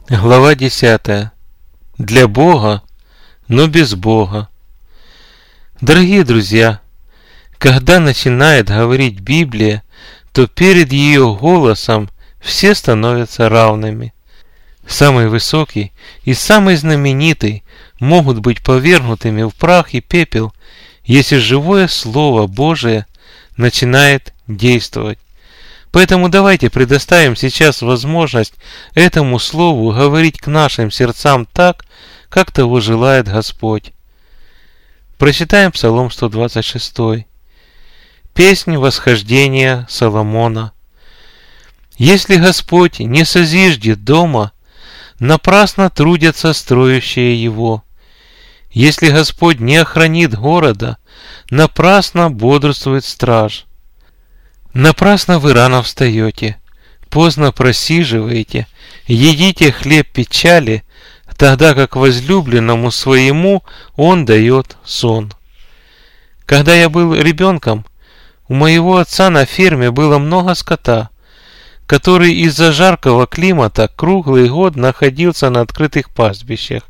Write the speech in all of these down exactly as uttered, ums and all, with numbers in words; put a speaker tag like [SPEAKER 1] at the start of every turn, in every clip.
[SPEAKER 1] Глава десятая. Для Бога, но без Бога. Дорогие друзья, когда начинает говорить Библия, то перед ее голосом все становятся равными. Самый высокий и самый знаменитый могут быть повергнутыми в прах и пепел, если живое Слово Божие начинает действовать. Поэтому давайте предоставим сейчас возможность этому Слову говорить к нашим сердцам так, как того желает Господь. Прочитаем Псалом сто двадцать шесть. Песнь восхождения Соломона. Если Господь не созиждет дома, напрасно трудятся строящие его. Если Господь не охранит города, напрасно бодрствует страж. Напрасно вы рано встаете, поздно просиживаете, едите хлеб печали, тогда как возлюбленному своему он дает сон. Когда я был ребенком, у моего отца на ферме было много скота, который из-за жаркого климата круглый год находился на открытых пастбищах.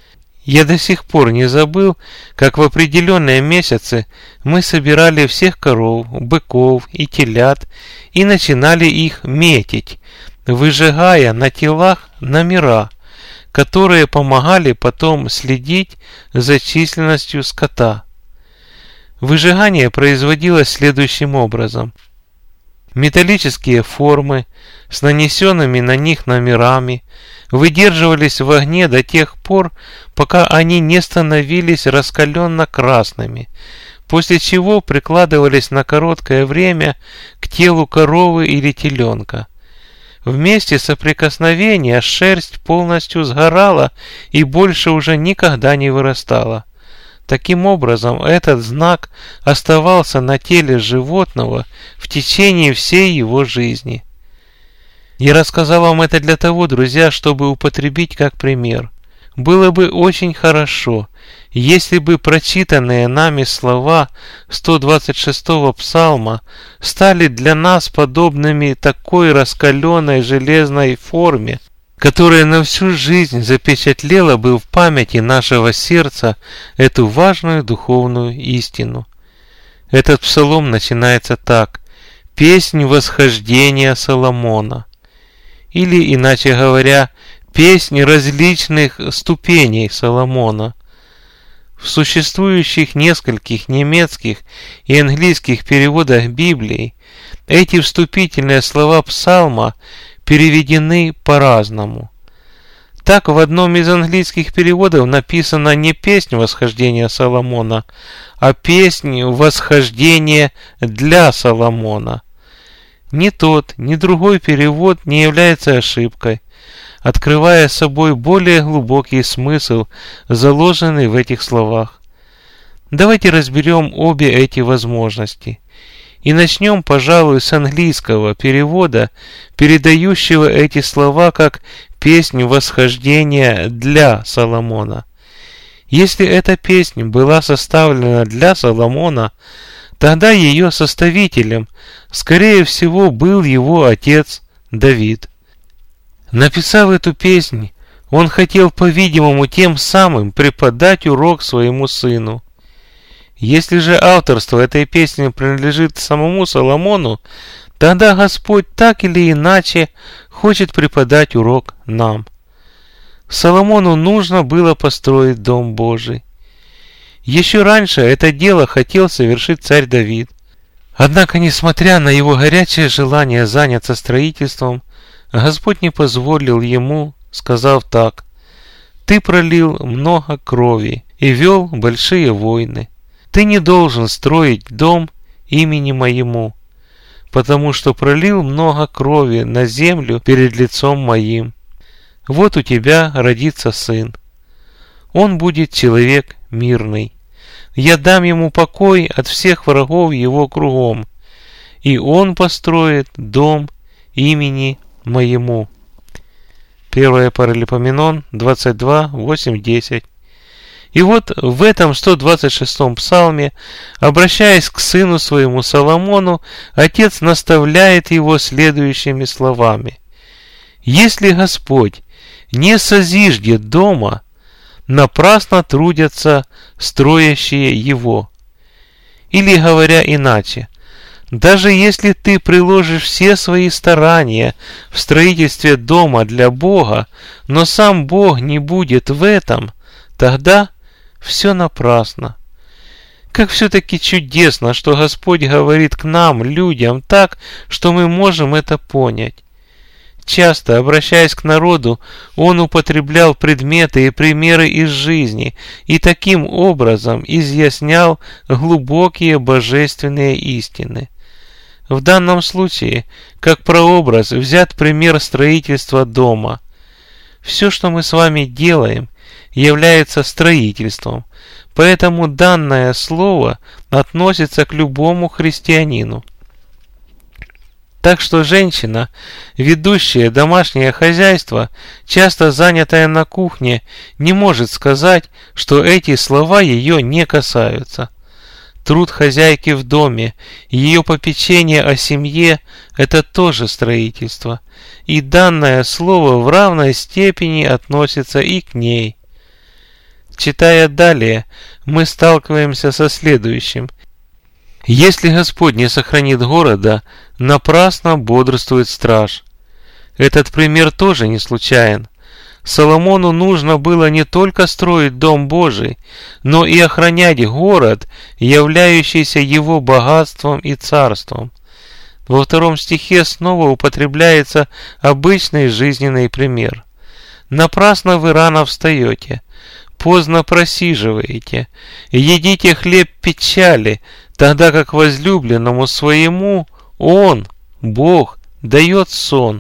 [SPEAKER 1] Я до сих пор не забыл, как в определенные месяцы мы собирали всех коров, быков и телят и начинали их метить, выжигая на телах номера, которые помогали потом следить за численностью скота. Выжигание производилось следующим образом. Металлические формы с нанесенными на них номерами выдерживались в огне до тех пор, пока они не становились раскаленно-красными, после чего прикладывались на короткое время к телу коровы или теленка. В месте соприкосновения шерсть полностью сгорала и больше уже никогда не вырастала. Таким образом, этот знак оставался на теле животного в течение всей его жизни. Я рассказал вам это для того, друзья, чтобы употребить как пример. Было бы очень хорошо, если бы прочитанные нами слова сто двадцать шестого псалма стали для нас подобными такой раскаленной железной форме, которая на всю жизнь запечатлела бы в памяти нашего сердца эту важную духовную истину. Этот псалом начинается так: «Песнь восхождения Соломона», или, иначе говоря, «Песнь различных ступеней Соломона». В существующих нескольких немецких и английских переводах Библии эти вступительные слова псалма переведены по-разному. Так, в одном из английских переводов написано не «Песнь восхождения Соломона», а «Песнь восхождения для Соломона». Ни тот, ни другой перевод не является ошибкой, открывая собой более глубокий смысл, заложенный в этих словах. Давайте разберем обе эти возможности. И начнем, пожалуй, с английского перевода, передающего эти слова как «песнь восхождения для Соломона». Если эта песня была составлена для Соломона, тогда ее составителем, скорее всего, был его отец Давид. Написав эту песнь, он хотел, по-видимому, тем самым преподать урок своему сыну. Если же авторство этой песни принадлежит самому Соломону, тогда Господь так или иначе хочет преподать урок нам. Соломону нужно было построить Дом Божий. Еще раньше это дело хотел совершить царь Давид. Однако, несмотря на его горячее желание заняться строительством, Господь не позволил ему, сказав так: «Ты пролил много крови и вел большие войны. Ты не должен строить дом имени моему, потому что пролил много крови на землю перед лицом моим. Вот у тебя родится сын. Он будет человек мирный. Я дам ему покой от всех врагов его кругом, и он построит дом имени моему». первое Паралипоменон двадцать два, восемь, десять. И вот в этом сто двадцать шестом псалме, обращаясь к сыну своему Соломону, отец наставляет его следующими словами: «Если Господь не созиждет дома, напрасно трудятся строящие его. Или, говоря иначе, даже если ты приложишь все свои старания в строительстве дома для Бога, но сам Бог не будет в этом, тогда все напрасно. Как все-таки чудесно, что Господь говорит к нам, людям, так, что мы можем это понять. Часто, обращаясь к народу, он употреблял предметы и примеры из жизни и таким образом изъяснял глубокие божественные истины. В данном случае, как прообраз, взят пример строительства дома. Все, что мы с вами делаем, является строительством, поэтому данное слово относится к любому христианину. Так что женщина, ведущая домашнее хозяйство, часто занятая на кухне, не может сказать, что эти слова ее не касаются. Труд хозяйки в доме, ее попечение о семье – это тоже строительство, и данное слово в равной степени относится и к ней. Читая далее, мы сталкиваемся со следующим. Если Господь не сохранит города, напрасно бодрствует страж. Этот пример тоже не случайен. Соломону нужно было не только строить дом Божий, но и охранять город, являющийся его богатством и царством. Во втором стихе снова употребляется обычный жизненный пример. «Напрасно вы рано встаете, поздно просиживаете, едите хлеб печали, тогда как возлюбленному своему Он, Бог, дает сон».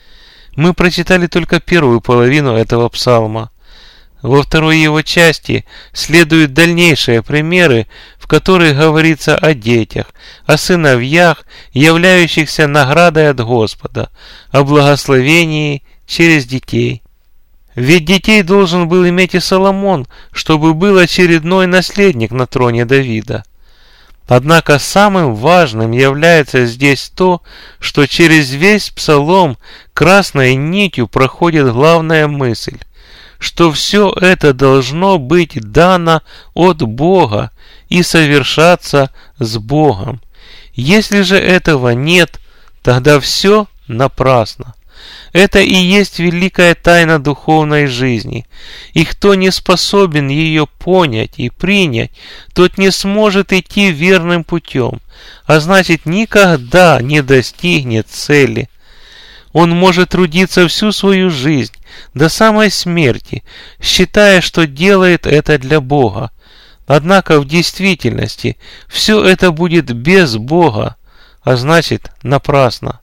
[SPEAKER 1] Мы прочитали только первую половину этого псалма. Во второй его части следуют дальнейшие примеры, в которых говорится о детях, о сыновьях, являющихся наградой от Господа, о благословении через детей. Ведь детей должен был иметь и Соломон, чтобы был очередной наследник на троне Давида. Однако самым важным является здесь то, что через весь псалом красной нитью проходит главная мысль, что все это должно быть дано от Бога и совершаться с Богом. Если же этого нет, тогда все напрасно. Это и есть великая тайна духовной жизни, и кто не способен ее понять и принять, тот не сможет идти верным путем, а значит никогда не достигнет цели. Он может трудиться всю свою жизнь, до самой смерти, считая, что делает это для Бога. Однако в действительности все это будет без Бога, а значит напрасно.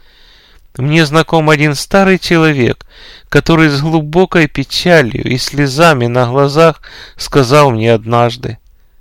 [SPEAKER 1] Мне знаком один старый человек, который с глубокой печалью и слезами на глазах сказал мне однажды: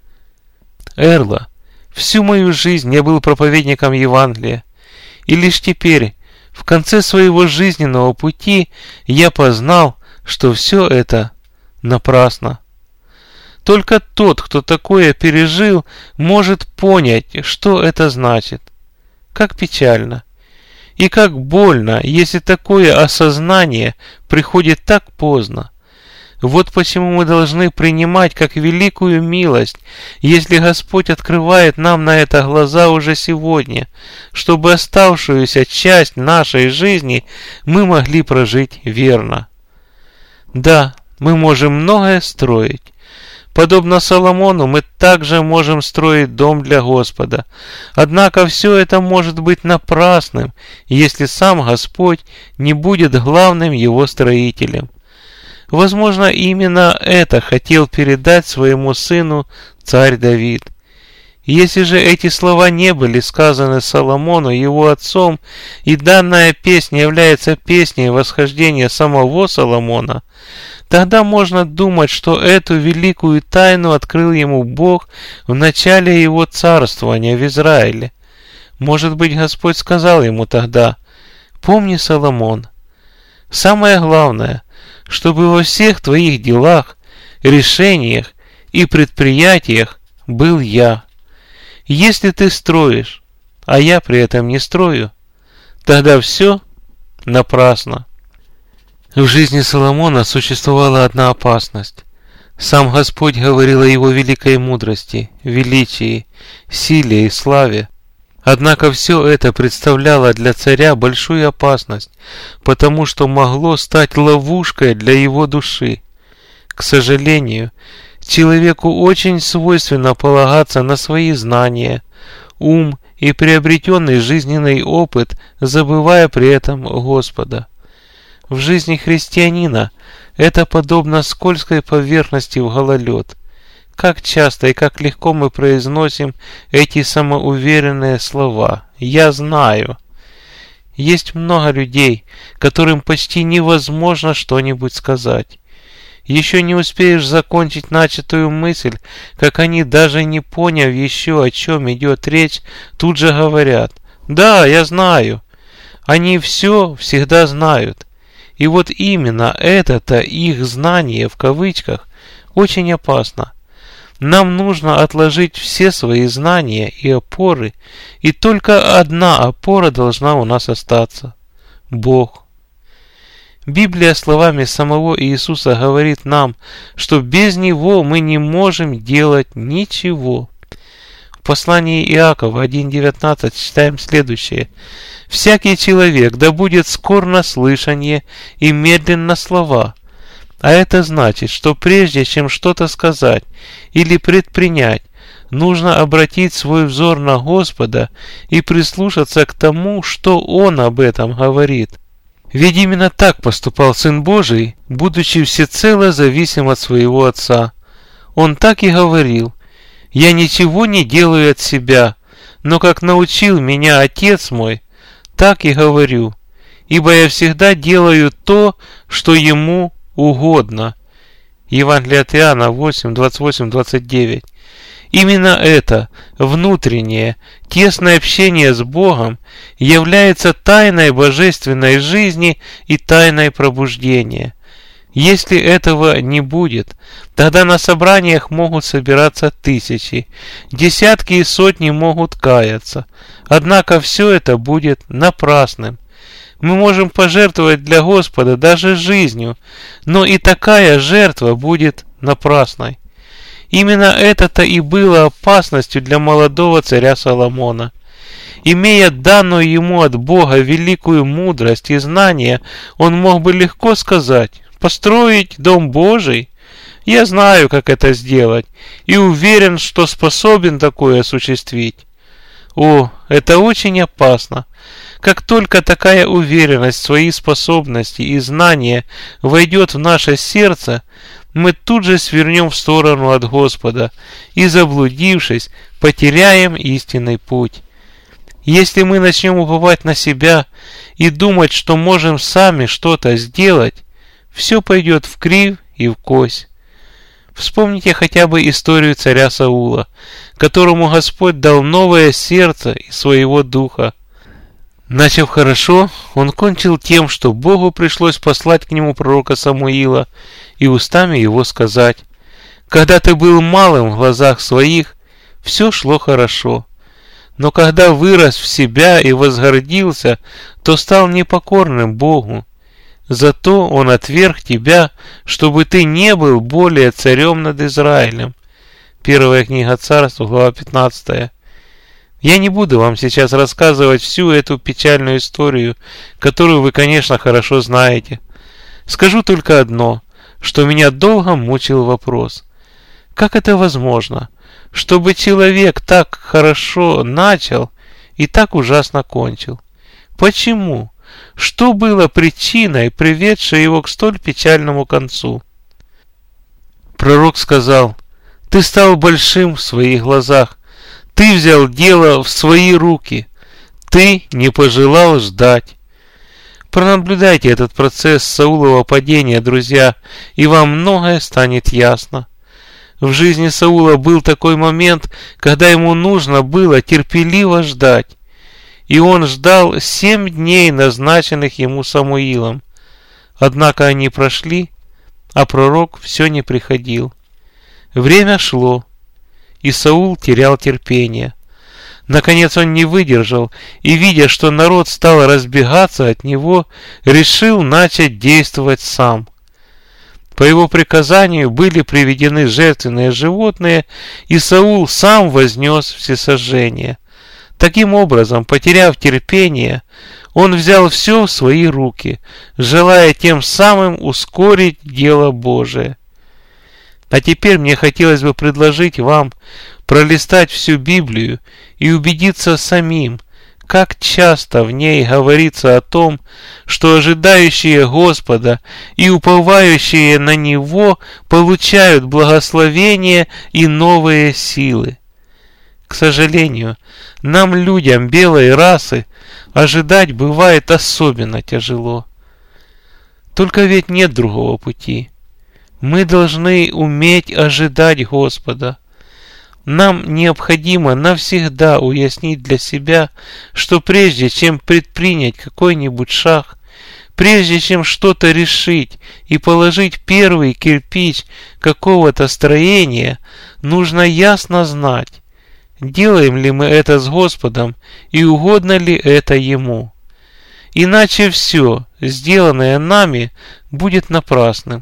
[SPEAKER 1] «Эрла, всю мою жизнь я был проповедником Евангелия, и лишь теперь, в конце своего жизненного пути, я познал, что все это напрасно». Только тот, кто такое пережил, может понять, что это значит. Как печально. И как больно, если такое осознание приходит так поздно. Вот почему мы должны принимать как великую милость, если Господь открывает нам на это глаза уже сегодня, чтобы оставшуюся часть нашей жизни мы могли прожить верно. Да, мы можем многое строить. Подобно Соломону, мы также можем строить дом для Господа. Однако все это может быть напрасным, если сам Господь не будет главным его строителем. Возможно, именно это хотел передать своему сыну царь Давид. Если же эти слова не были сказаны Соломону его отцом, и данная песня является песней восхождения самого Соломона, тогда можно думать, что эту великую тайну открыл ему Бог в начале его царствования в Израиле. Может быть, Господь сказал ему тогда: «Помни, Соломон, самое главное, чтобы во всех твоих делах, решениях и предприятиях был я. Если ты строишь, а я при этом не строю, тогда все напрасно». В жизни Соломона существовала одна опасность. Сам Господь говорил о его великой мудрости, величии, силе и славе. Однако все это представляло для царя большую опасность, потому что могло стать ловушкой для его души. К сожалению, человеку очень свойственно полагаться на свои знания, ум и приобретенный жизненный опыт, забывая при этом Господа. В жизни христианина это подобно скользкой поверхности в гололед. Как часто и как легко мы произносим эти самоуверенные слова «я знаю». Есть много людей, которым почти невозможно что-нибудь сказать. Еще не успеешь закончить начатую мысль, как они, даже не поняв еще, о чем идет речь, тут же говорят «да, я знаю». Они все всегда знают. И вот именно это-то их знание, в кавычках, очень опасно. Нам нужно отложить все свои знания и опоры, и только одна опора должна у нас остаться – Бог. Библия словами самого Иисуса говорит нам, что без Него мы не можем делать ничего. В послании Иакова один девятнадцать читаем следующее. «Всякий человек да будет скор на слышание и медлен на слова». А это значит, что прежде чем что-то сказать или предпринять, нужно обратить свой взор на Господа и прислушаться к тому, что Он об этом говорит. Ведь именно так поступал Сын Божий, будучи всецело зависим от своего Отца. Он так и говорил: «Я ничего не делаю от себя, но как научил меня Отец мой, так и говорю, ибо я всегда делаю то, что Ему угодно». Евангелие от Иоанна восемь, двадцать восемь, двадцать девять. Именно это внутреннее, тесное общение с Богом является тайной божественной жизни и тайной пробуждения. Если этого не будет, тогда на собраниях могут собираться тысячи, десятки и сотни могут каяться. Однако все это будет напрасным. Мы можем пожертвовать для Господа даже жизнью, но и такая жертва будет напрасной. Именно это-то и было опасностью для молодого царя Соломона. Имея данную ему от Бога великую мудрость и знание, он мог бы легко сказать: «Построить дом Божий? Я знаю, как это сделать, и уверен, что способен такое осуществить». О, это очень опасно. Как только такая уверенность в свои способности и знания войдет в наше сердце, мы тут же свернем в сторону от Господа и, заблудившись, потеряем истинный путь. Если мы начнем уповать на себя и думать, что можем сами что-то сделать, все пойдет вкривь и вкось. Вспомните хотя бы историю царя Саула, которому Господь дал новое сердце и своего духа. Начав хорошо, он кончил тем, что Богу пришлось послать к нему пророка Самуила и устами его сказать: «Когда ты был малым в глазах своих, все шло хорошо, но когда вырос в себя и возгордился, то стал непокорным Богу. Зато Он отверг тебя, чтобы ты не был более царем над Израилем». Первая книга Царств, глава пятнадцатая. Я не буду вам сейчас рассказывать всю эту печальную историю, которую вы, конечно, хорошо знаете. Скажу только одно, что меня долго мучил вопрос: как это возможно, чтобы человек так хорошо начал и так ужасно кончил? Почему? Что было причиной, приведшей его к столь печальному концу? Пророк сказал: «Ты стал большим в своих глазах, ты взял дело в свои руки, ты не пожелал ждать». Пронаблюдайте этот процесс Саулова падения, друзья, и вам многое станет ясно. В жизни Саула был такой момент, когда ему нужно было терпеливо ждать. И он ждал семь дней, назначенных ему Самуилом. Однако они прошли, а пророк все не приходил. Время шло, и Саул терял терпение. Наконец он не выдержал и, видя, что народ стал разбегаться от него, решил начать действовать сам. По его приказанию были приведены жертвенные животные, и Саул сам вознес всесожжение. Таким образом, потеряв терпение, он взял все в свои руки, желая тем самым ускорить дело Божие. А теперь мне хотелось бы предложить вам пролистать всю Библию и убедиться самим, как часто в ней говорится о том, что ожидающие Господа и уповающие на Него получают благословение и новые силы. К сожалению, нам, людям белой расы, ожидать бывает особенно тяжело. Только ведь нет другого пути. Мы должны уметь ожидать Господа. Нам необходимо навсегда уяснить для себя, что прежде чем предпринять какой-нибудь шаг, прежде чем что-то решить и положить первый кирпич какого-то строения, нужно ясно знать, делаем ли мы это с Господом и угодно ли это Ему. Иначе все, сделанное нами, будет напрасным.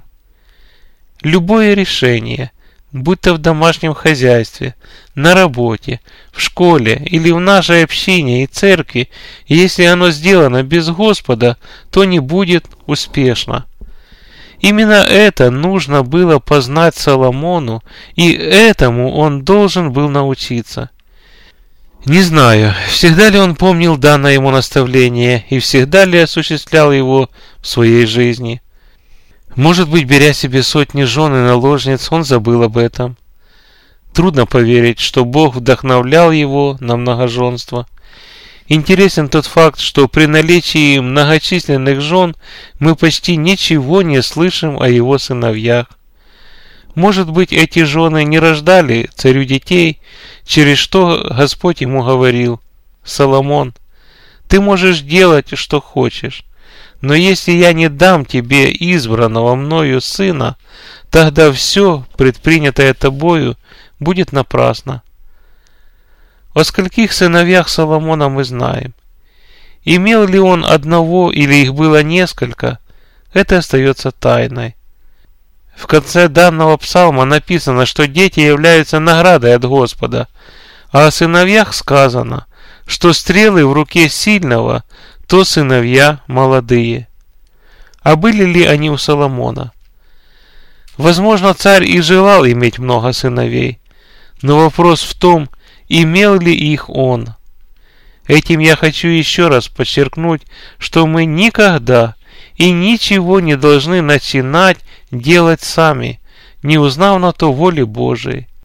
[SPEAKER 1] Любое решение, будь то в домашнем хозяйстве, на работе, в школе или в нашей общине и церкви, если оно сделано без Господа, то не будет успешно. Именно это нужно было познать Соломону, и этому он должен был научиться. Не знаю, всегда ли он помнил данное ему наставление и всегда ли осуществлял его в своей жизни. Может быть, беря себе сотни жен и наложниц, он забыл об этом. Трудно поверить, что Бог вдохновлял его на многоженство. Интересен тот факт, что при наличии многочисленных жен мы почти ничего не слышим о его сыновьях. Может быть, эти жены не рождали царю детей, через что Господь ему говорил: «Соломон, ты можешь делать, что хочешь, но если я не дам тебе избранного мною сына, тогда все, предпринятое тобою, будет напрасно». О скольких сыновьях Соломона мы знаем. Имел ли он одного или их было несколько, это остается тайной. В конце данного псалма написано, что дети являются наградой от Господа, а о сыновьях сказано, что стрелы в руке сильного, то сыновья молодые. А были ли они у Соломона? Возможно, царь и желал иметь много сыновей, но вопрос в том, имел ли их он. Этим я хочу еще раз подчеркнуть, что мы никогда и ничего не должны начинать делать сами, не узнав на то воли Божией.